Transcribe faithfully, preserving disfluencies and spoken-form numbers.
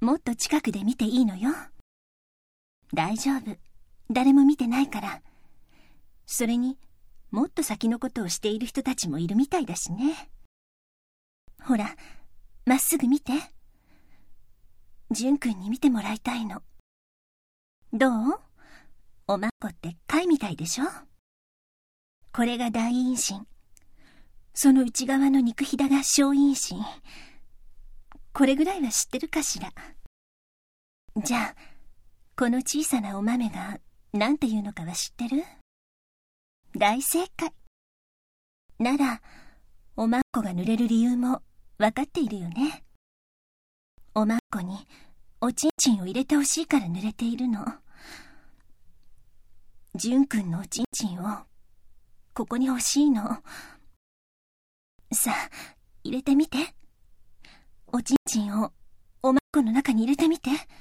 もっと近くで見ていいのよ。大丈夫。誰も見てないから。それに、もっと先のことをしている人たちもいるみたいだしね。ほら、まっすぐ見て。純くんに見てもらいたいの。どう？おまっこって貝みたいでしょ？これが大陰唇。その内側の肉ひだが小陰唇。これぐらいは知ってるかしら。じゃあ、この小さなお豆がなんていうのかは知ってる？大正解。なら、おまっこが濡れる理由もわかっているよね。おまっこにおちんちんを入れてほしいから濡れているの。純くんのおちんちんをここに欲しいの。さあ、入れてみて。おちんちんをおまっこの中に入れてみて。